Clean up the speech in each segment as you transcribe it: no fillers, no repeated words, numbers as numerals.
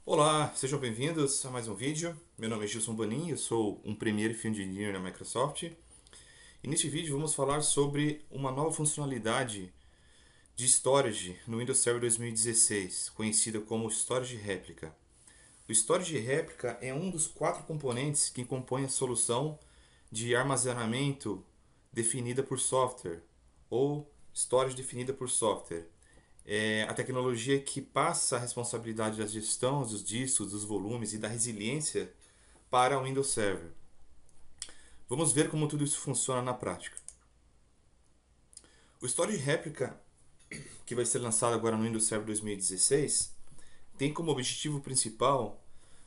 Olá, sejam bem-vindos a mais um vídeo. Meu nome é Gilson Bonin, eu sou um Premier Field Engineer na Microsoft. E neste vídeo vamos falar sobre uma nova funcionalidade de storage no Windows Server 2016, conhecida como Storage Réplica. O Storage Réplica é um dos 4 componentes que compõem a solução de armazenamento definida por software, ou storage definida por software. É a tecnologia que passa a responsabilidade da gestão dos discos, dos volumes e da resiliência para o Windows Server. Vamos ver como tudo isso funciona na prática. O Storage Replica, que vai ser lançado agora no Windows Server 2016, tem como objetivo principal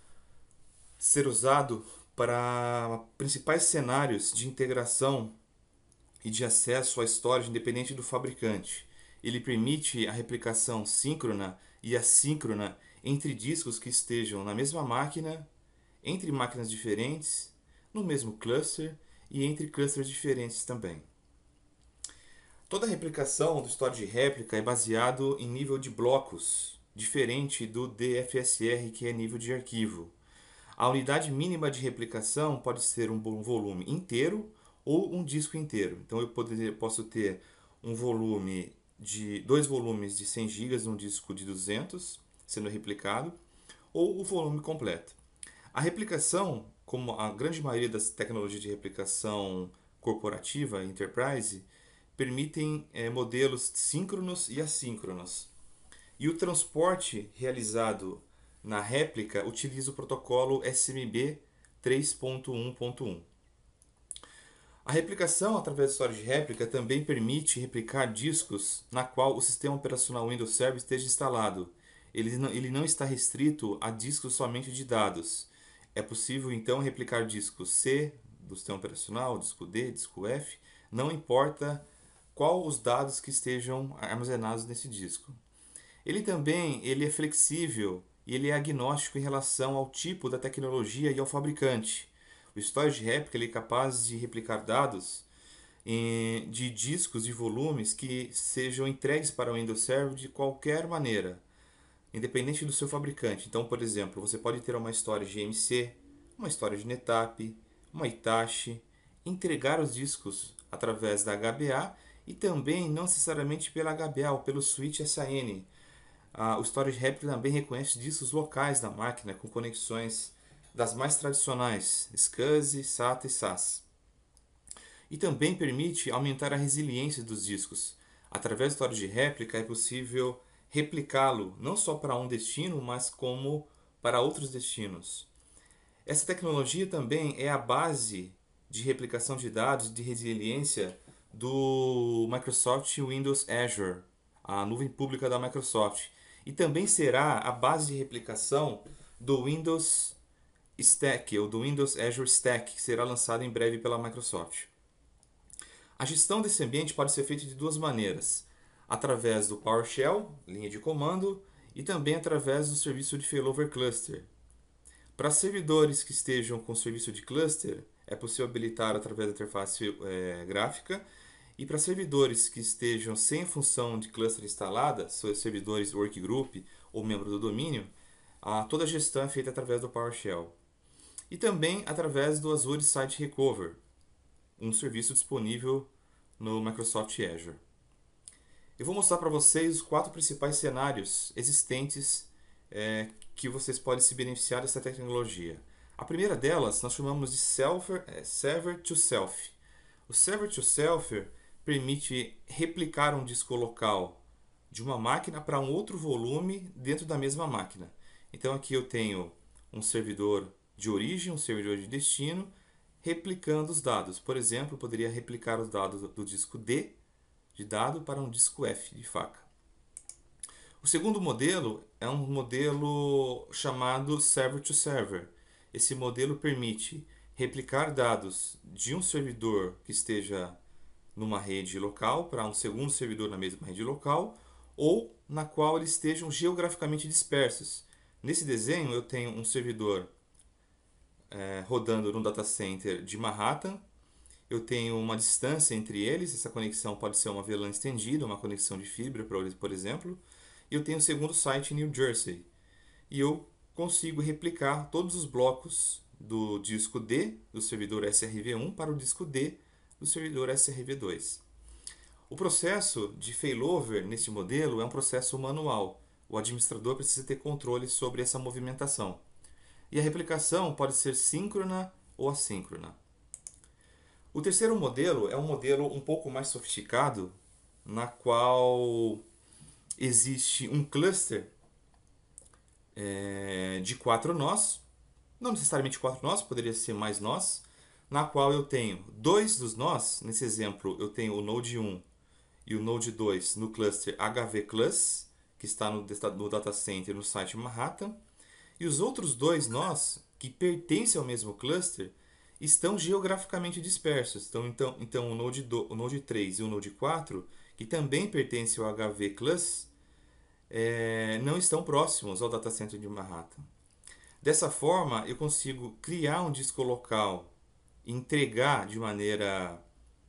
ser usado para principais cenários de integração e de acesso à storage independente do fabricante. Ele permite a replicação síncrona e assíncrona entre discos que estejam na mesma máquina, entre máquinas diferentes, no mesmo cluster e entre clusters diferentes também. Toda a replicação do storage réplica é baseado em nível de blocos, diferente do DFSR, que é nível de arquivo. A unidade mínima de replicação pode ser um volume inteiro ou um disco inteiro. Então eu posso ter um volume de 2 volumes de 100 GB num disco de 200 sendo replicado, ou o volume completo. A replicação, como a grande maioria das tecnologias de replicação corporativa, enterprise, permitem modelos síncronos e assíncronos. E o transporte realizado na réplica utiliza o protocolo SMB 3.1.1. A replicação através do storage réplica também permite replicar discos na qual o sistema operacional Windows Server esteja instalado. Ele não está restrito a discos somente de dados. É possível então replicar disco C do sistema operacional, disco D, disco F, não importa qual os dados que estejam armazenados nesse disco. Ele é flexível e ele é agnóstico em relação ao tipo da tecnologia e ao fabricante. O Storage Replica ele é capaz de replicar dados de discos e volumes que sejam entregues para o Windows Server de qualquer maneira, independente do seu fabricante. Então, por exemplo, você pode ter uma storage EMC, uma storage NetApp, uma Hitachi, entregar os discos através da HBA e também não necessariamente pela HBA ou pelo switch SAN. O Storage Replica também reconhece discos locais da máquina com conexões das mais tradicionais, SCSI, SATA e SAS. E também permite aumentar a resiliência dos discos. Através do Storage Replica é possível replicá-lo não só para um destino, mas como para outros destinos. Essa tecnologia também é a base de replicação de dados e de resiliência do Microsoft Windows Azure, a nuvem pública da Microsoft. E também será a base de replicação do Windows Stack, ou do Windows Azure Stack, que será lançado em breve pela Microsoft. A gestão desse ambiente pode ser feita de duas maneiras: através do PowerShell, linha de comando, e também através do serviço de failover cluster. Para servidores que estejam com serviço de cluster, é possível habilitar através da interface gráfica. E para servidores que estejam sem função de cluster instalada, servidores workgroup ou membro do domínio, toda a gestão é feita através do PowerShell. E também através do Azure Site Recover, um serviço disponível no Microsoft Azure. Eu vou mostrar para vocês os 4 principais cenários existentes que vocês podem se beneficiar dessa tecnologia. A primeira delas nós chamamos de Server to Self. O Server to Self permite replicar um disco local de uma máquina para um outro volume dentro da mesma máquina. Então aqui eu tenho um servidor de origem, um servidor de destino, replicando os dados. Por exemplo, eu poderia replicar os dados do disco D de dado para um disco F de faca. O segundo modelo é um modelo chamado Server to Server. Esse modelo permite replicar dados de um servidor que esteja numa rede local para um segundo servidor na mesma rede local, ou na qual eles estejam geograficamente dispersos. Nesse desenho eu tenho um servidor rodando no data center de Manhattan. Eu tenho uma distância entre eles, essa conexão pode ser uma VLAN estendida, uma conexão de fibra, por exemplo. E eu tenho o segundo site em New Jersey. E eu consigo replicar todos os blocos do disco D do servidor SRV1 para o disco D do servidor SRV2. O processo de failover neste modelo é um processo manual. O administrador precisa ter controle sobre essa movimentação. E a replicação pode ser síncrona ou assíncrona. O terceiro modelo é um modelo um pouco mais sofisticado, na qual existe um cluster de 4 nós, não necessariamente 4 nós, poderia ser mais nós, na qual eu tenho dois dos nós, nesse exemplo eu tenho o Node 1 e o Node 2 no cluster HV+, que está no data center no site Manhattan, e os outros dois nós, que pertencem ao mesmo cluster, estão geograficamente dispersos. Então o Node 3 e o Node 4, que também pertencem ao HV+, não estão próximos ao data center de Manhattan. Dessa forma, eu consigo criar um disco local e entregar de maneira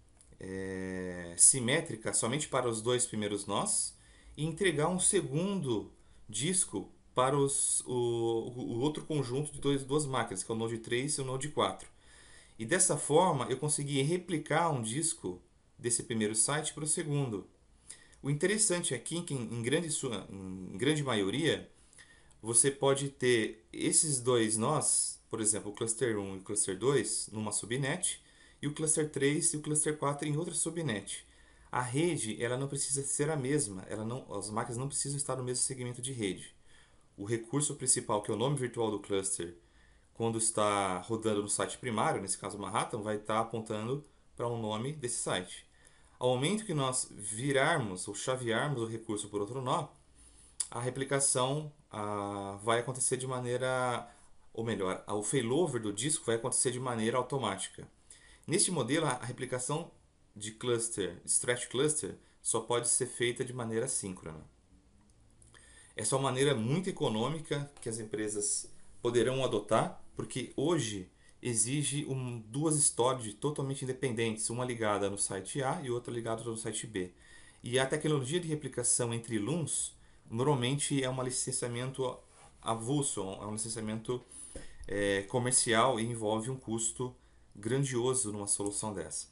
simétrica somente para os dois primeiros nós e entregar um segundo disco para o outro conjunto de duas máquinas, que é o Node 3 e o Node 4. E dessa forma eu consegui replicar um disco desse primeiro site para o segundo. O interessante aqui é que em grande maioria você pode ter esses dois nós, por exemplo, o cluster 1 e o cluster 2 numa subnet e o cluster 3 e o cluster 4 em outra subnet. A rede ela não precisa ser a mesma, as máquinas não precisam estar no mesmo segmento de rede. O recurso principal, que é o nome virtual do cluster, quando está rodando no site primário, nesse caso Manhattan, vai estar apontando para o nome desse site. Ao momento que nós virarmos ou chavearmos o recurso por outro nó, a replicação vai acontecer de maneira, ou melhor, o failover do disco vai acontecer de maneira automática. Neste modelo, a replicação de stretch cluster, só pode ser feita de maneira síncrona. Essa é uma maneira muito econômica que as empresas poderão adotar, porque hoje exige duas storage totalmente independentes, uma ligada no site A e outra ligada no site B. E a tecnologia de replicação entre LUNs normalmente é um licenciamento avulso, é um licenciamento comercial e envolve um custo grandioso numa solução dessa.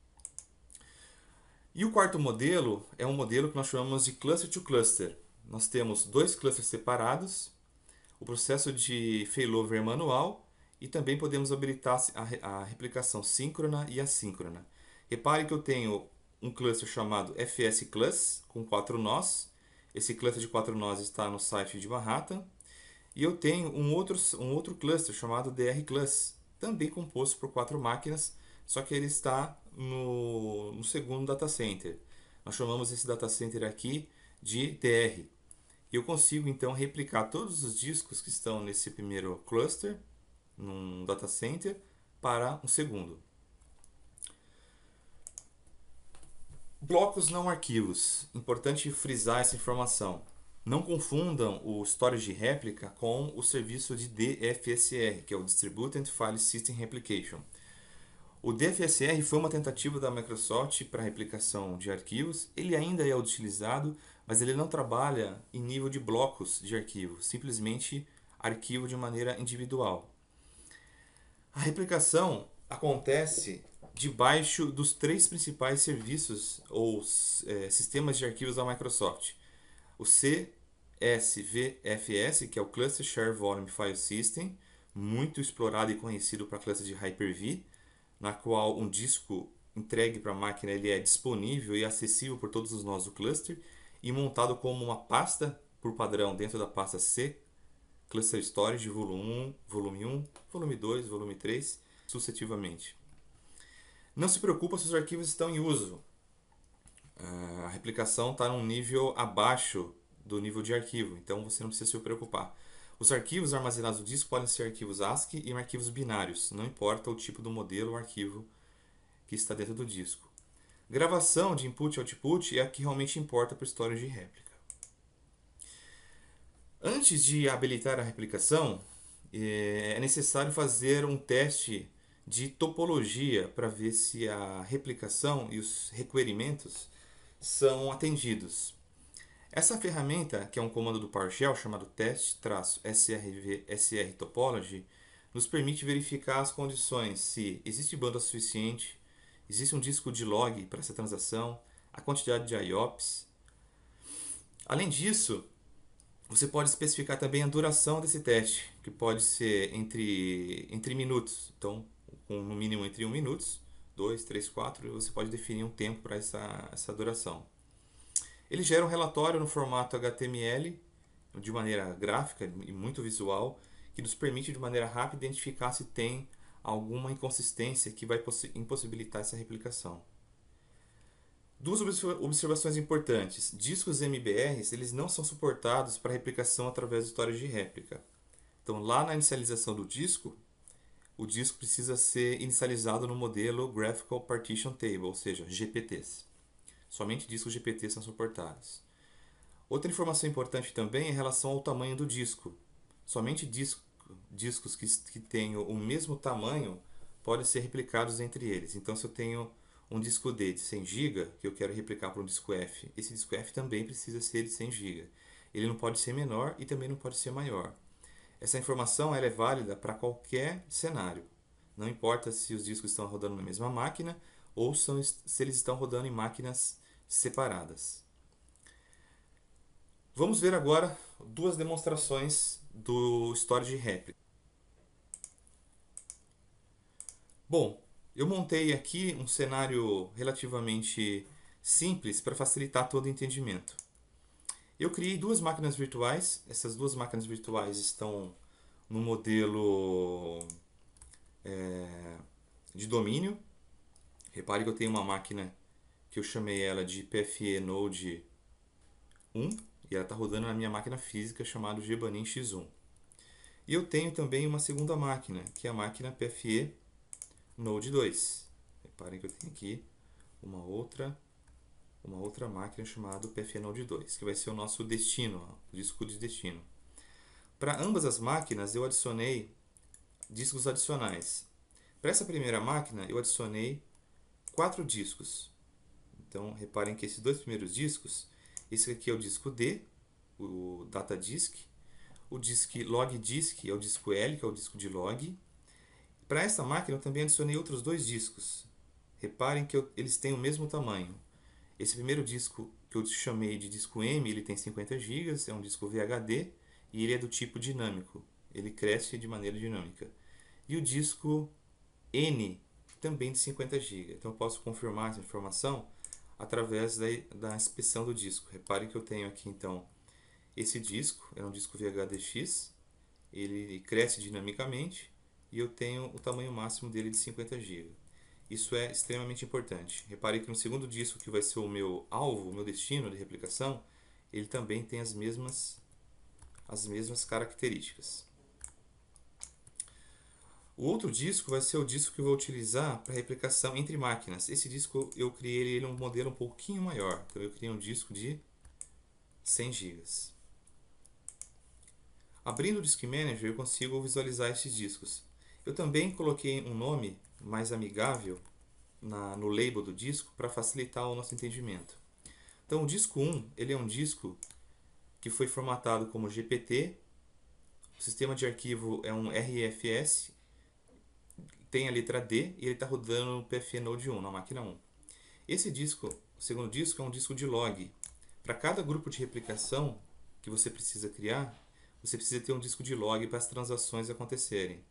E o quarto modelo é um modelo que nós chamamos de cluster to cluster. Nós temos dois clusters separados, o processo de failover é manual e também podemos habilitar a replicação síncrona e assíncrona. Repare que eu tenho um cluster chamado FS Clus com 4 nós. Esse cluster de 4 nós está no site de Manhattan. E eu tenho um outro cluster chamado DR Clus, também composto por 4 máquinas, só que ele está no segundo data center. Nós chamamos esse data center aqui de DR. E eu consigo então replicar todos os discos que estão nesse primeiro cluster, num data center, para um segundo. Blocos não arquivos. Importante frisar essa informação. Não confundam o storage de réplica com o serviço de DFSR, que é o Distributed File System Replication. O DFSR foi uma tentativa da Microsoft para replicação de arquivos. Ele ainda é utilizado, mas ele não trabalha em nível de blocos de arquivo, simplesmente arquivo de maneira individual. A replicação acontece debaixo dos 3 principais serviços ou sistemas de arquivos da Microsoft. O CSVFS, que é o Cluster Share Volume File System, muito explorado e conhecido para a classe de Hyper-V, na qual um disco entregue para a máquina ele é disponível e acessível por todos os nós do cluster e montado como uma pasta por padrão dentro da pasta C, Cluster Storage, volume 1, volume 2, volume 3, sucessivamente. Não se preocupa se os arquivos estão em uso. A replicação está num nível abaixo do nível de arquivo, então você não precisa se preocupar. Os arquivos armazenados no disco podem ser arquivos ASCII e arquivos binários, não importa o tipo do modelo ou arquivo que está dentro do disco. Gravação de input e output é a que realmente importa para o storage de réplica. Antes de habilitar a replicação, é necessário fazer um teste de topologia para ver se a replicação e os requerimentos são atendidos. Essa ferramenta, que é um comando do PowerShell chamado test-srv-sr topology, nos permite verificar as condições se existe banda suficiente, existe um disco de log para essa transação, a quantidade de IOPS. Além disso, você pode especificar também a duração desse teste, que pode ser entre minutos. Então, no mínimo entre 1 minuto, 2, 3, 4, você pode definir um tempo para essa duração. Ele gera um relatório no formato HTML, de maneira gráfica e muito visual, que nos permite de maneira rápida identificar se tem alguma inconsistência que vai impossibilitar essa replicação. Duas observações importantes. Discos MBRs eles não são suportados para replicação através de histórias de réplica. Então, lá na inicialização do disco, o disco precisa ser inicializado no modelo Graphical Partition Table, ou seja, GPTs. Somente discos GPT são suportados. Outra informação importante também é em relação ao tamanho do disco. Somente discos que tenham o mesmo tamanho podem ser replicados entre eles. Então, se eu tenho um disco D de 100 GB que eu quero replicar para um disco F, esse disco F também precisa ser de 100 GB. Ele não pode ser menor e também não pode ser maior. Essa informação ela é válida para qualquer cenário. Não importa se os discos estão rodando na mesma máquina ou se eles estão rodando em máquinas separadas. Vamos ver agora duas demonstrações do storage réplica. Bom, eu montei aqui um cenário relativamente simples para facilitar todo o entendimento. Eu criei duas máquinas virtuais. Essas duas máquinas virtuais estão no modelo de domínio. Repare que eu tenho uma máquina que eu chamei ela de PFE Node 1 e ela está rodando na minha máquina física chamada Gebanin X1. E eu tenho também uma segunda máquina, que é a máquina PFE Node 2. Reparem que eu tenho aqui uma outra máquina chamada PFE Node 2, que vai ser o nosso destino, o disco de destino. Para ambas as máquinas eu adicionei discos adicionais. Para essa primeira máquina eu adicionei 4 discos. Então reparem que esses dois primeiros discos, esse aqui é o disco D, o Data Disk, o disco Log Disk é o disco L, que é o disco de log. Para esta máquina eu também adicionei outros dois discos. Reparem que eles têm o mesmo tamanho. Esse primeiro disco que eu chamei de disco M, ele tem 50 GB, é um disco VHD e ele é do tipo dinâmico. Ele cresce de maneira dinâmica. E o disco N, também de 50 GB. Então eu posso confirmar essa informação através da inspeção do disco. Reparem que eu tenho aqui então esse disco, é um disco VHDX, ele cresce dinamicamente e eu tenho o tamanho máximo dele de 50 GB. Isso é extremamente importante. Reparem que no segundo disco, que vai ser o meu alvo, o meu destino de replicação, ele também tem as mesmas características. O outro disco vai ser o disco que eu vou utilizar para replicação entre máquinas. Esse disco eu criei ele um modelo um pouquinho maior. Então eu criei um disco de 100 GB. Abrindo o Disk Manager eu consigo visualizar esses discos. Eu também coloquei um nome mais amigável no label do disco para facilitar o nosso entendimento. Então o disco 1 ele é um disco que foi formatado como GPT. O sistema de arquivo é um RFS, tem a letra D e ele está rodando no PFE Node 1, na máquina 1. Esse disco, o segundo disco, é um disco de log. Para cada grupo de replicação que você precisa criar, você precisa ter um disco de log para as transações acontecerem.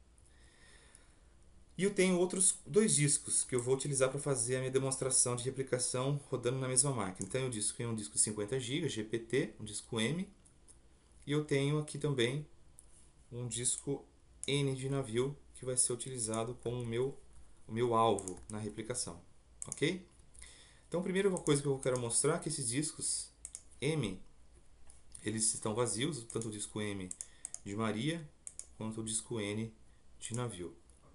E eu tenho outros dois discos que eu vou utilizar para fazer a minha demonstração de replicação rodando na mesma máquina. Então eu tenho um disco de 50 GB, GPT, um disco M, e eu tenho aqui também um disco N de navio, que vai ser utilizado como o meu alvo na replicação. Ok? Então, a primeira coisa que eu quero mostrar é que esses discos M, eles estão vazios, tanto o disco M de Maria, quanto o disco N de navio.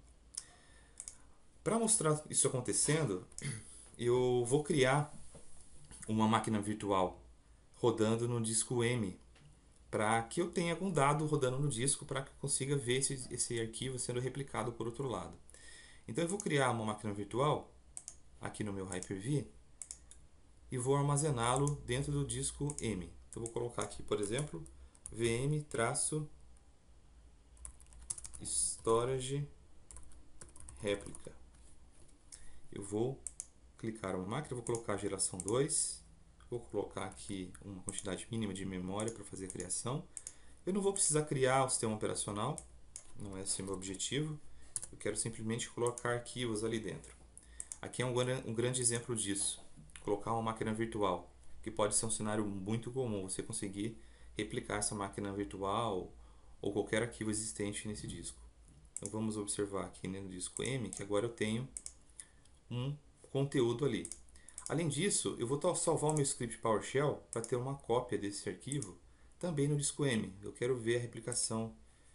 Para mostrar isso acontecendo, eu vou criar uma máquina virtual rodando no disco M, para que eu tenha algum dado rodando no disco para que eu consiga ver esse arquivo sendo replicado por outro lado. Então eu vou criar uma máquina virtual aqui no meu Hyper-V e vou armazená-lo dentro do disco M. Então vou colocar aqui, por exemplo, vm-storage réplica. Eu vou clicar uma máquina, vou colocar a geração 2, vou colocar aqui uma quantidade mínima de memória para fazer a criação. Eu não vou precisar criar o sistema operacional, não é esse o meu objetivo. Eu quero simplesmente colocar arquivos ali dentro. Aqui é um grande exemplo disso. Colocar uma máquina virtual, que pode ser um cenário muito comum, você conseguir replicar essa máquina virtual ou qualquer arquivo existente nesse disco. Então vamos observar aqui no disco M que agora eu tenho um conteúdo ali. Além disso, eu vou salvar o meu script PowerShell para ter uma cópia desse arquivo também no disco M. Eu quero ver a replicação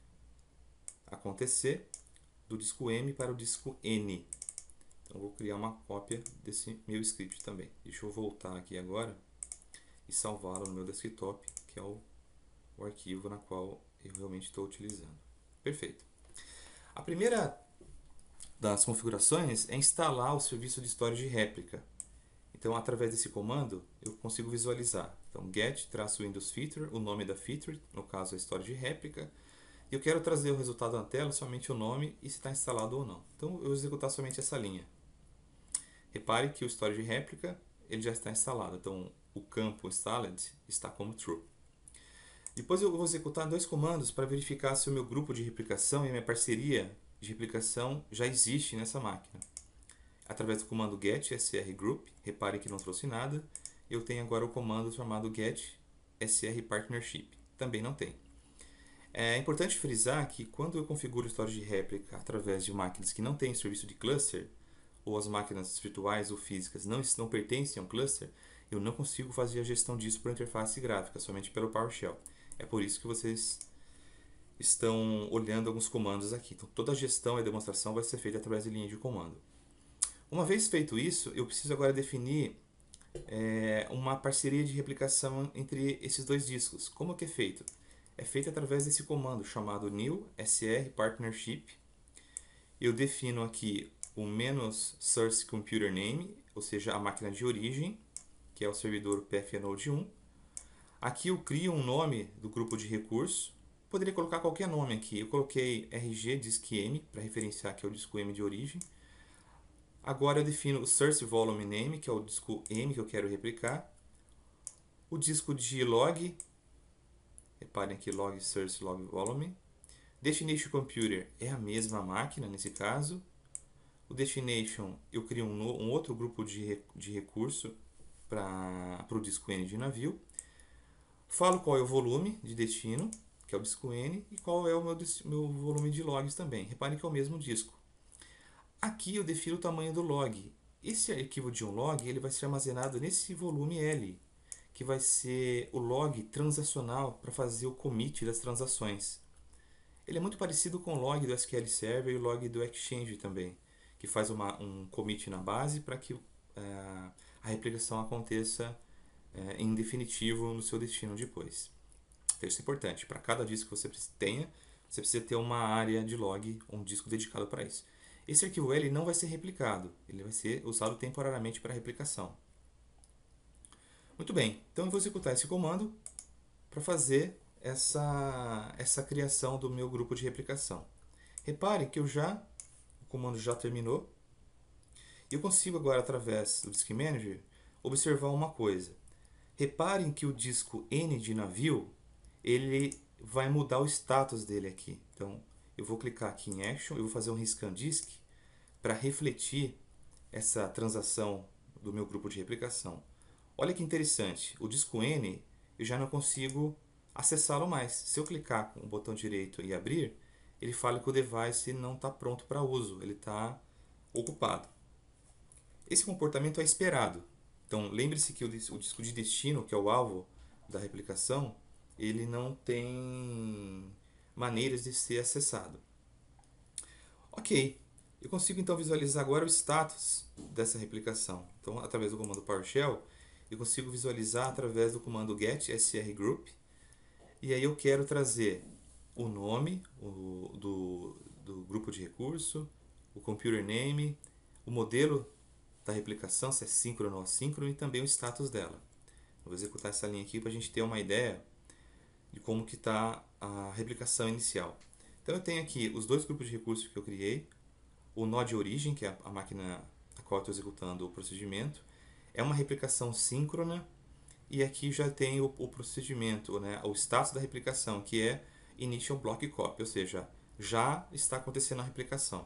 acontecer do disco M para o disco N. Então vou criar uma cópia desse meu script também. Deixa eu voltar aqui agora e salvá-lo no meu desktop, que é o arquivo na qual eu realmente estou utilizando. Perfeito. A primeira das configurações é instalar o serviço de storage réplica. Então, através desse comando, eu consigo visualizar. Então, get-windows feature, o nome da feature, no caso a storage réplica. E eu quero trazer o resultado na tela, somente o nome e se está instalado ou não. Então, eu vou executar somente essa linha. Repare que o storage réplica ele já está instalado. Então, o campo installed está como true. Depois eu vou executar dois comandos para verificar se o meu grupo de replicação e a minha parceria de replicação já existe nessa máquina. Através do comando get srgroup, repare que não trouxe nada, eu tenho agora o comando chamado get srpartnership, também não tem. É importante frisar que quando eu configuro o storage de réplica através de máquinas que não têm serviço de cluster, ou as máquinas virtuais ou físicas não pertencem a um cluster, eu não consigo fazer a gestão disso por interface gráfica, somente pelo PowerShell. É por isso que vocês estão olhando alguns comandos aqui. Então, toda a gestão e a demonstração vai ser feita através de linha de comando. Uma vez feito isso, eu preciso agora definir uma parceria de replicação entre esses dois discos. Como que é feito? É feito através desse comando chamado new srpartnership. Eu defino aqui o "-source computer name", ou seja, a máquina de origem, que é o servidor pfnode 1. Aqui eu crio um nome do grupo de recurso. Poderia colocar qualquer nome aqui. Eu coloquei RG Disk M para referenciar que é o disco M de origem. Agora eu defino o source volume name, que é o disco M que eu quero replicar. O disco de log, reparem aqui log source log volume. Destination computer é a mesma máquina nesse caso. O destination eu crio um outro grupo de recurso para o disco N de navio. Falo qual é o volume de destino, que é o disco N, e qual é o meu volume de logs também. Reparem que é o mesmo disco. Aqui eu defino o tamanho do log. Esse arquivo de um log ele vai ser armazenado nesse volume L, que vai ser o log transacional para fazer o commit das transações. Ele é muito parecido com o log do SQL Server e o log do Exchange também, que faz um commit na base para que a replicação aconteça em definitivo no seu destino depois. Então isso é importante. Para cada disco que você tenha, você precisa ter uma área de log, um disco dedicado para isso. Esse arquivo L não vai ser replicado, ele vai ser usado temporariamente para replicação. Muito bem, então eu vou executar esse comando para fazer essa criação do meu grupo de replicação. Repare que o comando já terminou. E eu consigo agora, através do Disk Manager, observar uma coisa. Reparem que o disco N de navio, ele vai mudar o status dele aqui. Então, eu vou clicar aqui em Action, eu vou fazer um Rescan Disk para refletir essa transação do meu grupo de replicação. Olha que interessante, o disco N eu já não consigo acessá-lo mais. Se eu clicar com o botão direito e abrir, ele fala que o device não está pronto para uso, ele está ocupado. Esse comportamento é esperado. Então, lembre-se que o disco de destino, que é o alvo da replicação, ele não tem maneiras de ser acessado. Ok, eu consigo então visualizar agora o status dessa replicação. Então, através do comando PowerShell, eu consigo visualizar através do comando get srgroup. E aí eu quero trazer o nome do grupo de recurso, o computer name, o modelo da replicação, se é síncrono ou assíncrono, e também o status dela. Vou executar essa linha aqui para a gente ter uma ideia de como que está a replicação inicial. Então eu tenho aqui os dois grupos de recursos que eu criei, o nó de origem, que é a máquina a qual eu estou executando o procedimento, é uma replicação síncrona, e aqui já tem o procedimento, né, o status da replicação, que é initial block copy, ou seja, já está acontecendo a replicação.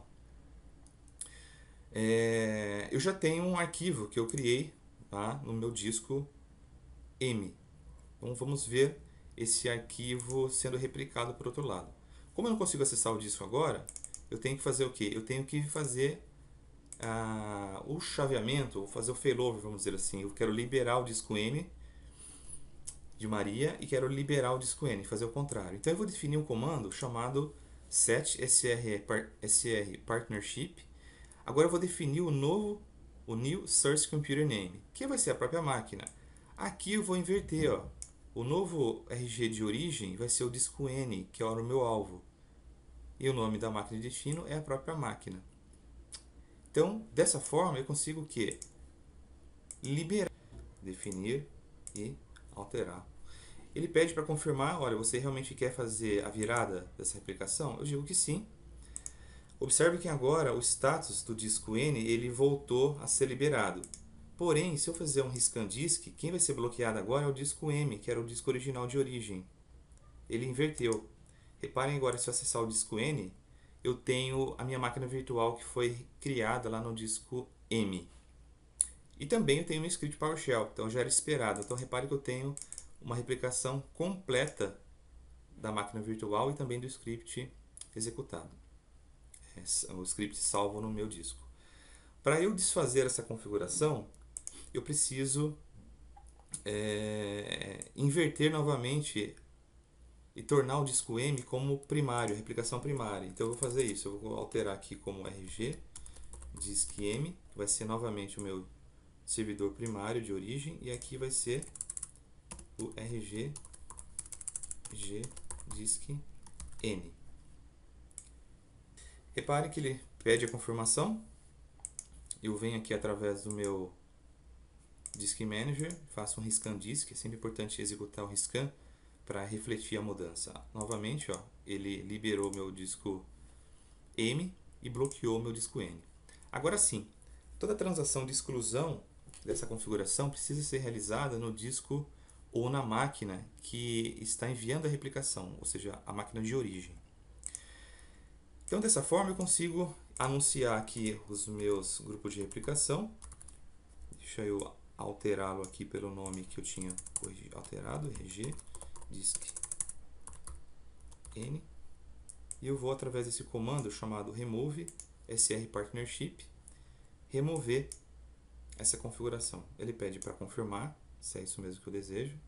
Eu já tenho um arquivo que eu criei, tá, no meu disco M. Então vamos ver esse arquivo sendo replicado por outro lado. Como eu não consigo acessar o disco agora, eu tenho que fazer o quê? Eu tenho que fazer o chaveamento, ou fazer o failover, vamos dizer assim. Eu quero liberar o disco M de Maria e quero liberar o disco N, fazer o contrário. Então eu vou definir um comando chamado set sr partnership. Agora eu vou definir o new source computer name, que vai ser a própria máquina. Aqui eu vou inverter, ó. O novo RG de origem vai ser o disco N, que é o meu alvo. E o nome da máquina de destino é a própria máquina. Então, dessa forma, eu consigo o quê? Liberar, definir e alterar. Ele pede para confirmar, olha, você realmente quer fazer a virada dessa replicação? Eu digo que sim. Observe que agora o status do disco N ele voltou a ser liberado. Porém, se eu fizer um riscan disk, quem vai ser bloqueado agora é o disco M, que era o disco original de origem. Ele inverteu. Reparem agora, se eu acessar o disco N, eu tenho a minha máquina virtual que foi criada lá no disco M. E também eu tenho um script PowerShell, então já era esperado. Então repare que eu tenho uma replicação completa da máquina virtual e também do script executado. O script salvo no meu disco. Para eu desfazer essa configuração, eu preciso inverter novamente e tornar o disco M como primário, replicação primária. Então eu vou fazer isso, eu vou alterar aqui como RG disk M, que vai ser novamente o meu servidor primário de origem, e aqui vai ser o RG G disk N. Repare que ele pede a confirmação. Eu venho aqui através do meu Disk Manager, faço um riscan disk, é sempre importante executar o riscan para refletir a mudança. Novamente, ó, ele liberou meu disco M e bloqueou meu disco N. Agora sim, toda transação de exclusão dessa configuração precisa ser realizada no disco ou na máquina que está enviando a replicação, ou seja, a máquina de origem. Então, dessa forma, eu consigo anunciar aqui os meus grupos de replicação. Deixa eu alterá-lo aqui pelo nome que eu tinha alterado, RG disk N. E eu vou, através desse comando chamado remove sr partnership, remover essa configuração. Ele pede para confirmar se é isso mesmo que eu desejo.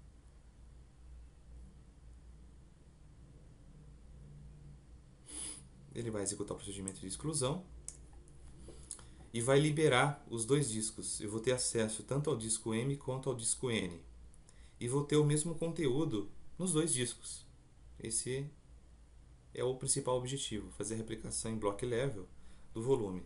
Ele vai executar o procedimento de exclusão e vai liberar os dois discos. Eu vou ter acesso tanto ao disco M quanto ao disco N. E vou ter o mesmo conteúdo nos dois discos. Esse é o principal objetivo, fazer a replicação em block level do volume.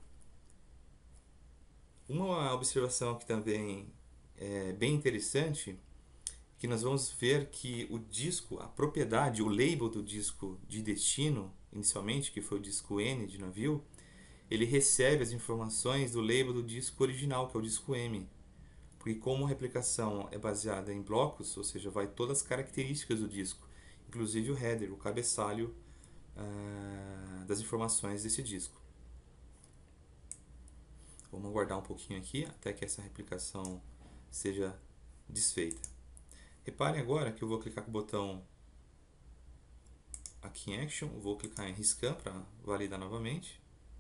Uma observação que também é bem interessante, que nós vamos ver que o disco, a propriedade, o label do disco de destino, inicialmente, que foi o disco N de navio, ele recebe as informações do label do disco original, que é o disco M. Porque como a replicação é baseada em blocos, ou seja, vai todas as características do disco, inclusive o header, o cabeçalho das informações desse disco. Vamos aguardar um pouquinho aqui até que essa replicação seja desfeita. Reparem agora que eu vou clicar com o botão aqui em Action, vou clicar em Riscan para validar novamente.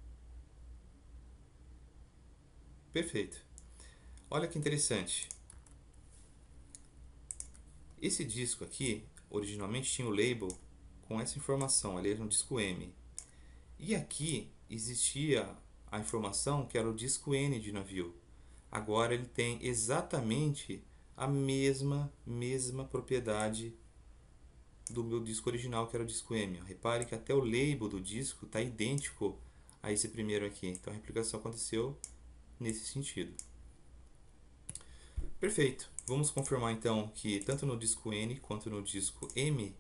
Perfeito. Olha que interessante. Esse disco aqui, originalmente tinha o label com essa informação, ali no disco M. E aqui existia a informação que era o disco N de navio. Agora ele tem exatamente a mesma propriedade do meu disco original, que era o disco M. Repare que até o label do disco está idêntico a esse primeiro aqui. Então a replicação aconteceu nesse sentido. Perfeito. Vamos confirmar então que tanto no disco N quanto no disco M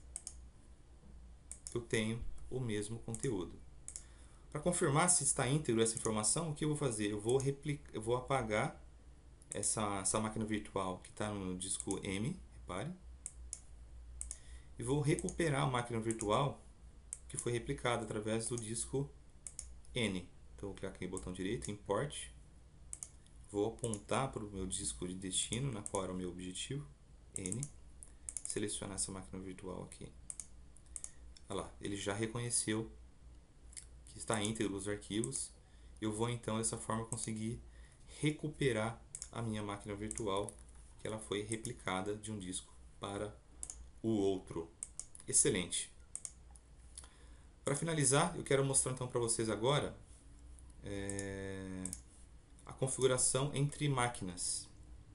eu tenho o mesmo conteúdo. Para confirmar se está íntegro essa informação, o que eu vou fazer? Eu vou apagar essa máquina virtual que está no disco M, repare, e vou recuperar a máquina virtual que foi replicada através do disco N. Então, vou clicar aqui no botão direito, Import, vou apontar para o meu disco de destino, na qual era o meu objetivo, N, selecionar essa máquina virtual aqui. Olha lá, ele já reconheceu que está íntegro os arquivos. Eu vou então dessa forma conseguir recuperar a minha máquina virtual, que ela foi replicada de um disco para o outro. Excelente! Para finalizar, eu quero mostrar então para vocês agora a configuração entre máquinas.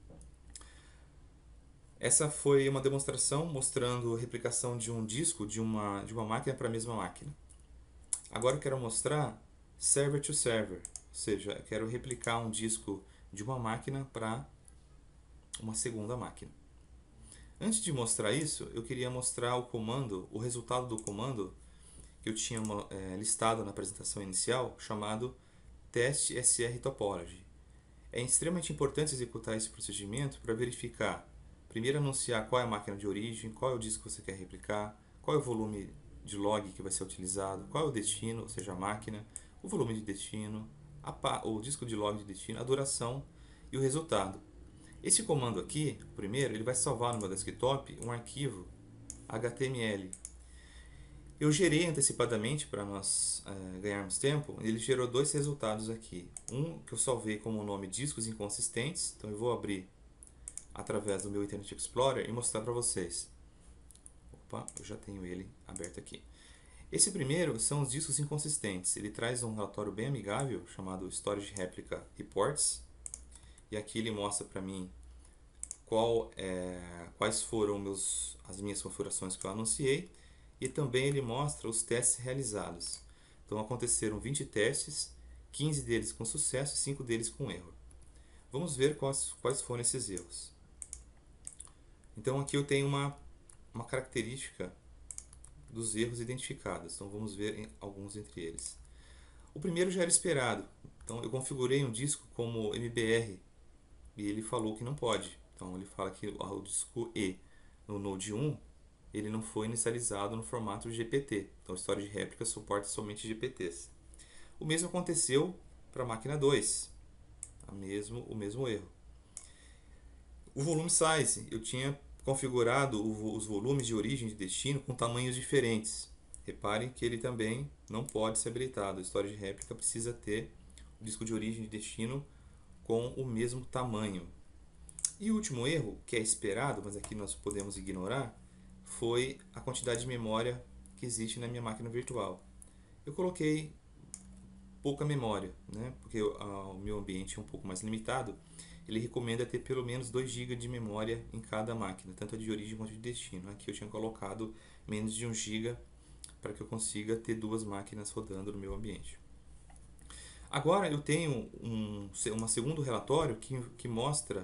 Essa foi uma demonstração mostrando a replicação de um disco de uma máquina para a mesma máquina. Agora eu quero mostrar server to server, ou seja, eu quero replicar um disco de uma máquina para uma segunda máquina. Antes de mostrar isso, eu queria mostrar o comando, o resultado do comando que eu tinha listado na apresentação inicial, chamado test SR Topology. É extremamente importante executar esse procedimento para verificar, primeiro anunciar qual é a máquina de origem, qual é o disco que você quer replicar, qual é o volume de log que vai ser utilizado, qual é o destino, ou seja, a máquina, o volume de destino, o disco de log de destino, a duração e o resultado. Esse comando aqui, o primeiro, ele vai salvar no meu desktop um arquivo HTML. Eu gerei antecipadamente para nós ganharmos tempo. Ele gerou dois resultados aqui. Um que eu salvei como o nome discos inconsistentes. Então eu vou abrir através do meu Internet Explorer e mostrar para vocês. Opa, eu já tenho ele aberto aqui. Esse primeiro são os discos inconsistentes. Ele traz um relatório bem amigável chamado Storage Replica Reports. E aqui ele mostra para mim quais foram as minhas configurações que eu anunciei. E também ele mostra os testes realizados. Então aconteceram 20 testes, 15 deles com sucesso e 5 deles com erro. Vamos ver quais foram esses erros. Então aqui eu tenho uma característica dos erros identificados. Então vamos ver alguns entre eles. O primeiro já era esperado. Então eu configurei um disco como MBR e ele falou que não pode. Então ele fala que o disco E no Node 1 ele não foi inicializado no formato GPT. Então, a história de réplica suporta somente GPTs. O mesmo aconteceu para a máquina 2. O mesmo erro. O volume size. Eu tinha configurado os volumes de origem e de destino com tamanhos diferentes. Reparem que ele também não pode ser habilitado. A história de réplica precisa ter o disco de origem e de destino com o mesmo tamanho. E o último erro, que é esperado, mas aqui nós podemos ignorar, foi a quantidade de memória que existe na minha máquina virtual. Eu coloquei pouca memória, né? Porque o meu ambiente é um pouco mais limitado. Ele recomenda ter pelo menos 2 GB de memória em cada máquina, tanto a de origem quanto de destino. Aqui eu tinha colocado menos de 1 GB para que eu consiga ter 2 máquinas rodando no meu ambiente. Agora eu tenho um segundo relatório que mostra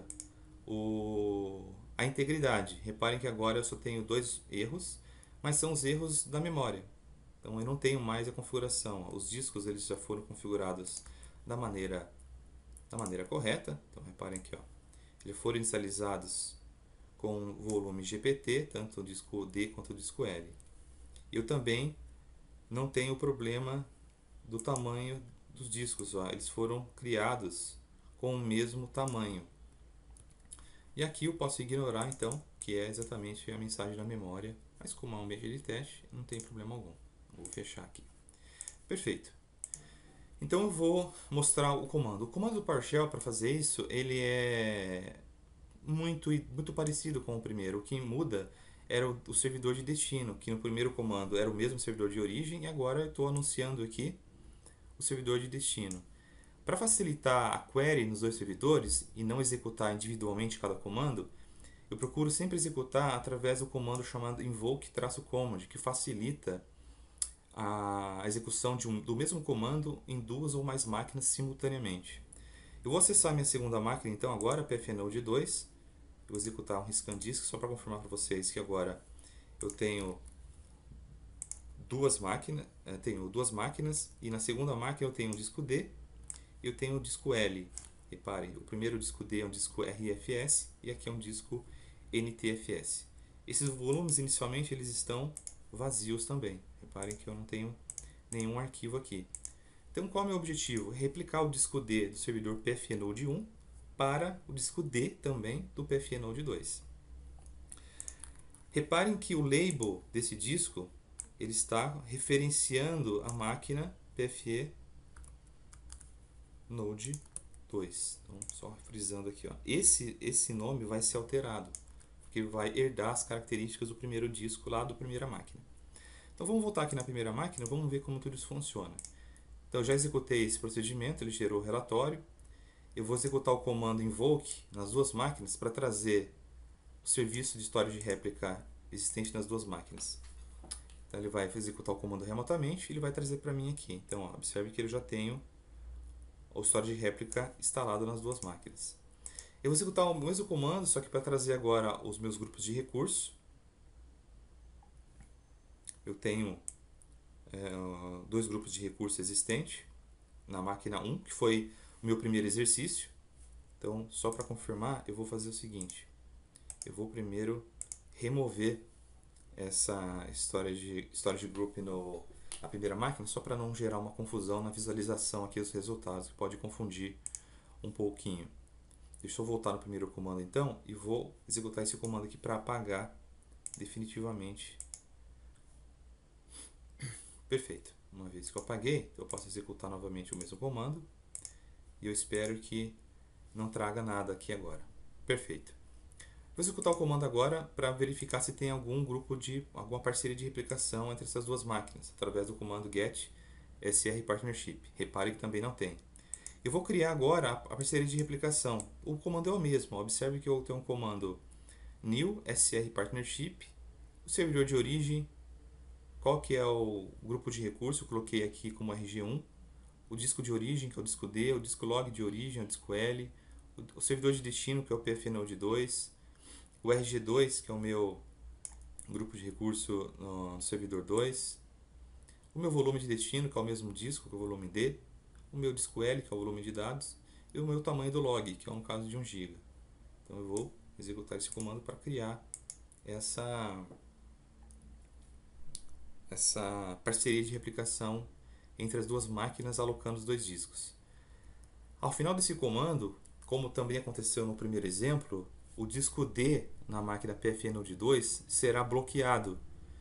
a integridade. Reparem que agora eu só tenho 2 erros, mas são os erros da memória. Então eu não tenho mais a configuração. Os discos eles já foram configurados da maneira correta. Então reparem aqui, ó. Eles foram inicializados com volume GPT, tanto o disco D quanto o disco L. Eu também não tenho o problema do tamanho dos discos. Ó. Eles foram criados com o mesmo tamanho. E aqui eu posso ignorar, então, que é exatamente a mensagem da memória. Mas como é um ambiente de teste, não tem problema algum. Vou fechar aqui. Perfeito. Então eu vou mostrar o comando. O comando do PowerShell para fazer isso, ele é muito parecido com o primeiro. O que muda era o servidor de destino, que no primeiro comando era o mesmo servidor de origem, e agora eu estou anunciando aqui o servidor de destino. Para facilitar a query nos dois servidores e não executar individualmente cada comando, eu procuro sempre executar através do comando chamado invoke-command, que facilita a execução do mesmo comando em 2 ou mais máquinas simultaneamente. Eu vou acessar minha segunda máquina então agora, pfnode 2, Eu vou executar um riscan disk só para confirmar para vocês que agora eu tenho duas máquinas e na segunda máquina eu tenho um disco D e eu tenho um disco L. Reparem, o primeiro disco D é um disco RFS e aqui é um disco NTFS. Esses volumes inicialmente eles estão vazios também. Reparem que eu não tenho nenhum arquivo aqui. Então qual é o meu objetivo? Replicar o disco D do servidor PFNode 1 para o disco D também do PFNode 2. Reparem que o label desse disco ele está referenciando a máquina PFE Node 2. Então, só frisando aqui, ó. Esse nome vai ser alterado, porque vai herdar as características do primeiro disco lá da primeira máquina. Então vamos voltar aqui na primeira máquina, vamos ver como tudo isso funciona. Então eu já executei esse procedimento, ele gerou o relatório. Eu vou executar o comando invoke nas duas máquinas para trazer o serviço de história de réplica existente nas duas máquinas. Então ele vai executar o comando remotamente e ele vai trazer para mim aqui. Então ó, observe que eu já tenho o história de réplica instalado nas duas máquinas. Eu vou executar o mesmo comando, só que para trazer agora os meus grupos de recurso. Eu tenho dois grupos de recurso existentes na máquina 1, que foi o meu primeiro exercício. Então, só para confirmar, eu vou fazer o seguinte. Eu vou primeiro remover essa história de group na primeira máquina, só para não gerar uma confusão na visualização aqui dos resultados, que pode confundir um pouquinho. Deixa eu voltar no primeiro comando então e vou executar esse comando aqui para apagar definitivamente. Perfeito. Uma vez que eu apaguei, eu posso executar novamente o mesmo comando e eu espero que não traga nada aqui agora. Perfeito. Vou executar o comando agora para verificar se tem alguma parceria de replicação entre essas duas máquinas, através do comando get sr partnership. Repare que também não tem. Eu vou criar agora a parceria de replicação. O comando é o mesmo. Observe que eu tenho um comando new sr partnership, o servidor de origem, qual que é o grupo de recurso, eu coloquei aqui como RG1, o disco de origem, que é o disco D, o disco log de origem, o disco L, o servidor de destino, que é o PFNode 2, o RG2, que é o meu grupo de recurso no servidor 2, o meu volume de destino, que é o mesmo disco, que é o volume D, o meu disco L, que é o volume de dados, e o meu tamanho do log, que é um caso de 1 GB. Então eu vou executar esse comando para criar essa parceria de replicação entre as duas máquinas alocando os dois discos. Ao final desse comando, como também aconteceu no primeiro exemplo, o disco D na máquina PFNode 2 será bloqueado.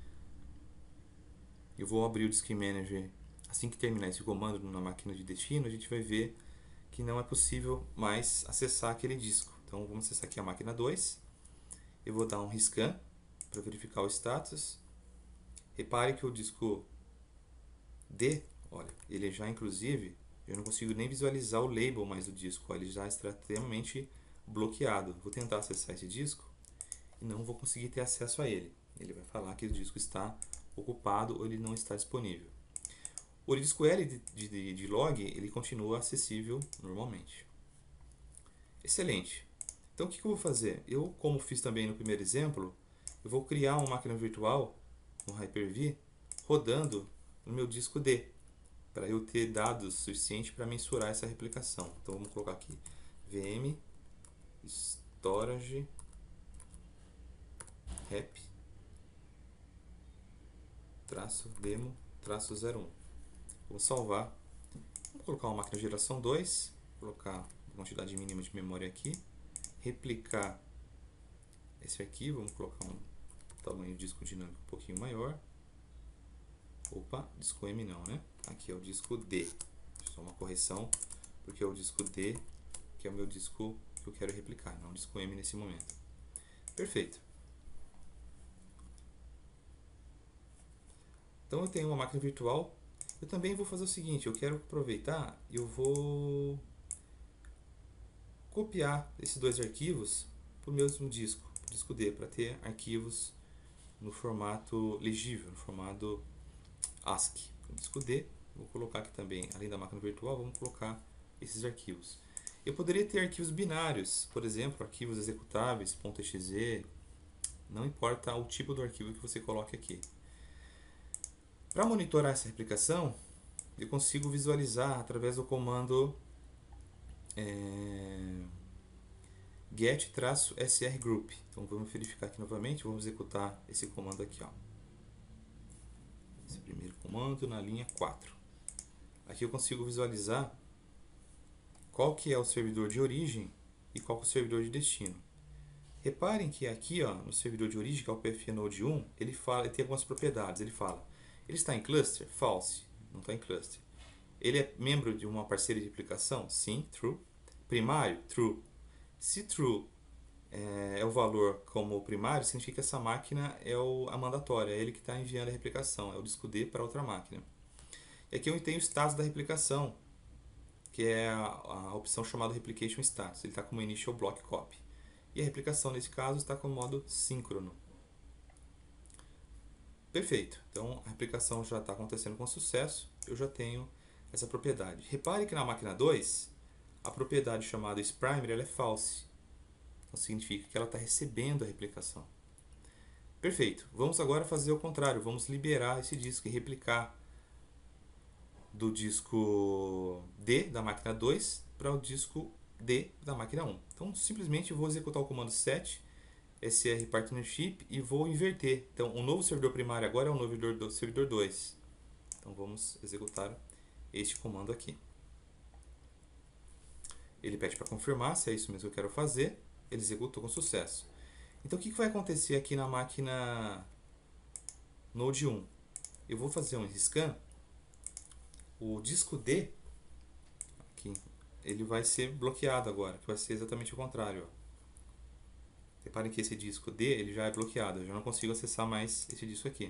Eu vou abrir o Disk Manager assim que terminar esse comando na máquina de destino, a gente vai ver que não é possível mais acessar aquele disco. Então vamos acessar aqui a máquina 2. Eu vou dar um riscan para verificar o status. Repare que o disco D, olha, ele já inclusive, eu não consigo nem visualizar o label mais do disco, olha, ele já está extremamente bloqueado. Vou tentar acessar esse disco e não vou conseguir ter acesso a ele. Ele vai falar que o disco está ocupado ou ele não está disponível. O disco L de log, ele continua acessível normalmente. Excelente. Então o que eu vou fazer? Eu, como fiz também no primeiro exemplo, eu vou criar uma máquina virtual, um Hyper-V, rodando no meu disco D, para eu ter dados suficientes para mensurar essa replicação. Então vamos colocar aqui VM storage rep demo 01. Vou salvar. Vou colocar uma máquina geração 2, colocar a quantidade mínima de memória aqui, replicar esse arquivo, vamos colocar um tamanho de disco dinâmico um pouquinho maior. Opa, disco M não, né? Aqui é o disco D. Só uma correção, porque é o disco D que é o meu disco que eu quero replicar, não o disco M nesse momento. Perfeito. Então eu tenho uma máquina virtual. Eu também vou fazer o seguinte, eu quero aproveitar e eu vou copiar esses dois arquivos para o mesmo disco, o disco D, para ter arquivos no formato legível, no formato ASCII. O disco D, vou colocar aqui também, além da máquina virtual, vamos colocar esses arquivos. Eu poderia ter arquivos binários, por exemplo, arquivos executáveis, .exe, não importa o tipo do arquivo que você coloque aqui. Para monitorar essa replicação, eu consigo visualizar através do comando get-srgroup. Então vamos verificar aqui novamente, vamos executar esse comando aqui, ó. Esse primeiro comando na linha 4. Aqui eu consigo visualizar qual que é o servidor de origem e qual que é o servidor de destino. Reparem que aqui, ó, no servidor de origem, que é o PFE Node 1, ele tem algumas propriedades. Ele fala, ele está em cluster? False, não está em cluster. Ele é membro de uma parceira de aplicação? Sim, true. Primário? True. Se true é o valor como primário, significa que essa máquina é a mandatória, é ele que está enviando a replicação, é o disco D para outra máquina. E aqui eu tenho o status da replicação, que é a opção chamada Replication Status. Ele está como Initial Block Copy. E a replicação, nesse caso, está com o modo síncrono. Perfeito. Então, a replicação já está acontecendo com sucesso. Eu já tenho essa propriedade. Repare que na máquina 2, a propriedade chamada isPrimer ela é false. Então, significa que ela está recebendo a replicação. Perfeito. Vamos agora fazer o contrário. Vamos liberar esse disco e replicar do disco D da máquina 2 para o disco D da máquina 1. Então, simplesmente vou executar o comando set sr partnership e vou inverter. Então, o novo servidor primário agora é o novo servidor 2. Então, vamos executar este comando aqui. Ele pede para confirmar se é isso mesmo que eu quero fazer. Ele executou com sucesso. Então, o que vai acontecer aqui na máquina Node 1? Eu vou fazer um scan. O disco D, aqui, ele vai ser bloqueado agora, que vai ser exatamente o contrário. Ó. Reparem que esse disco D ele já é bloqueado, eu já não consigo acessar mais esse disco aqui.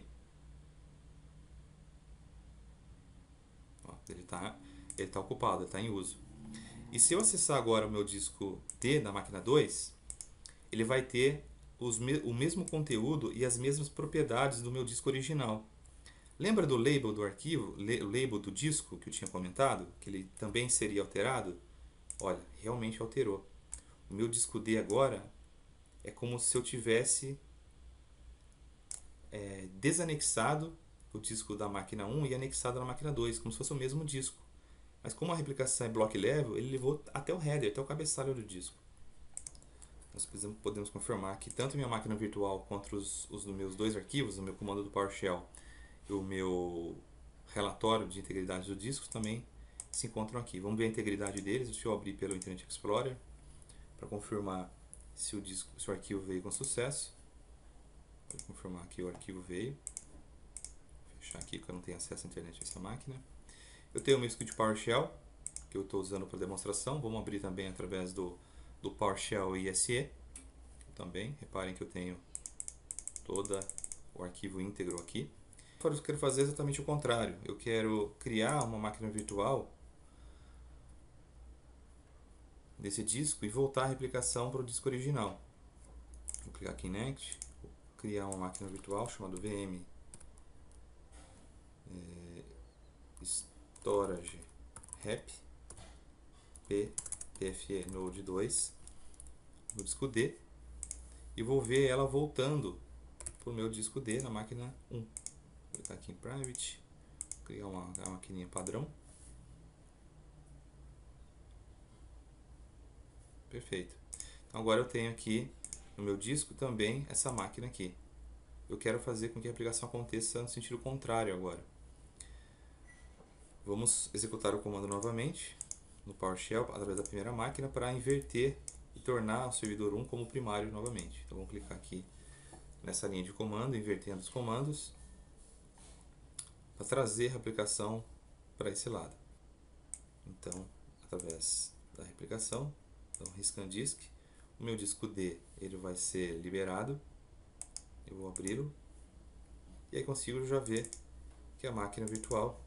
Ó, ele tá ocupado, ele está em uso. E se eu acessar agora o meu disco D da máquina 2, ele vai ter o mesmo conteúdo e as mesmas propriedades do meu disco original. Lembra do label do arquivo, o label do disco que eu tinha comentado, que ele também seria alterado? Olha, realmente alterou. O meu disco D agora é como se eu tivesse desanexado o disco da máquina 1 e anexado na máquina 2, como se fosse o mesmo disco. Mas como a replicação é block level, ele levou até o header, até o cabeçalho do disco. Nós podemos confirmar que tanto minha máquina virtual quanto os meus dois arquivos, o meu comando do PowerShell e o meu relatório de integridade do disco também se encontram aqui. Vamos ver a integridade deles. Deixa eu abrir pelo Internet Explorer para confirmar se o arquivo veio com sucesso. Vou confirmar que o arquivo veio. Vou fechar aqui porque eu não tenho acesso à internet nessa máquina. Eu tenho o meu script PowerShell que eu estou usando para demonstração. Vamos abrir também através do PowerShell ISE. Também, reparem que eu tenho todo o arquivo íntegro aqui. Agora eu quero fazer exatamente o contrário. Eu quero criar uma máquina virtual desse disco e voltar a replicação para o disco original. Vou clicar aqui em Next, vou criar uma máquina virtual chamada VM Storage Rep PFE Node 2 no disco D e vou ver ela voltando para o meu disco D na máquina 1. Vou clicar aqui em Private, criar uma maquininha padrão. Perfeito. Então agora eu tenho aqui no meu disco também essa máquina aqui. Eu quero fazer com que a aplicação aconteça no sentido contrário agora. Vamos executar o comando novamente no PowerShell através da primeira máquina para inverter e tornar o servidor 1 como primário novamente. Então vamos clicar aqui nessa linha de comando, invertendo os comandos para trazer a aplicação para esse lado. Então, através da replicação, então riscando disk, o meu disco D ele vai ser liberado. Eu vou abri-lo e aí consigo já ver que a máquina virtual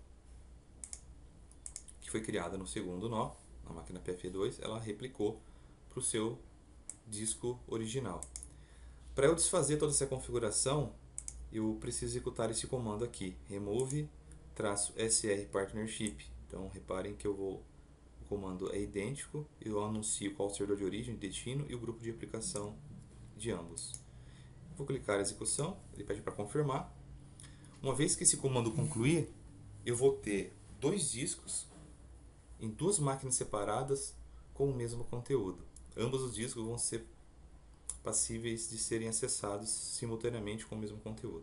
que foi criada no segundo nó, na máquina PFE2, ela replicou para o seu disco original. Para eu desfazer toda essa configuração, eu preciso executar esse comando aqui, remove-sr partnership. Então reparem que o comando é idêntico, eu anuncio qual o servidor de origem, de destino e o grupo de replicação de ambos. Vou clicar em execução, ele pede para confirmar. Uma vez que esse comando concluir, eu vou ter dois discos em duas máquinas separadas com o mesmo conteúdo. Ambos os discos vão ser passíveis de serem acessados simultaneamente com o mesmo conteúdo.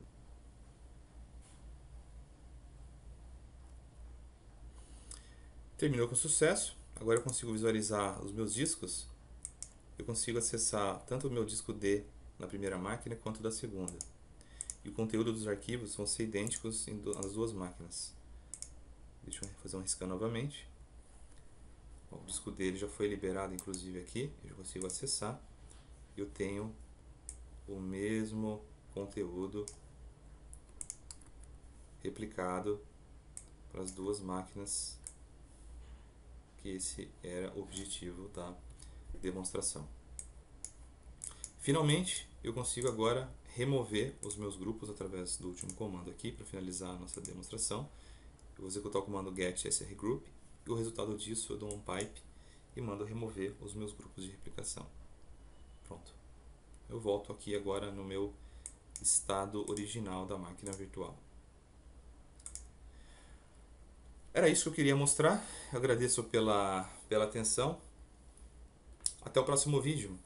Terminou com sucesso. Agora eu consigo visualizar os meus discos. Eu consigo acessar tanto o meu disco D na primeira máquina quanto da segunda. E o conteúdo dos arquivos vão ser idênticos nas duas máquinas. Deixa eu fazer um riscar novamente. O disco dele já foi liberado, inclusive aqui. Eu já consigo acessar. Eu tenho o mesmo conteúdo replicado para as duas máquinas, que esse era o objetivo da demonstração. Finalmente, eu consigo agora remover os meus grupos através do último comando aqui para finalizar a nossa demonstração. Eu vou executar o comando get srgroup e o resultado disso eu dou um pipe e mando remover os meus grupos de replicação. Pronto. Eu volto aqui agora no meu estado original da máquina virtual. Era isso que eu queria mostrar. Eu agradeço pela atenção. Até o próximo vídeo.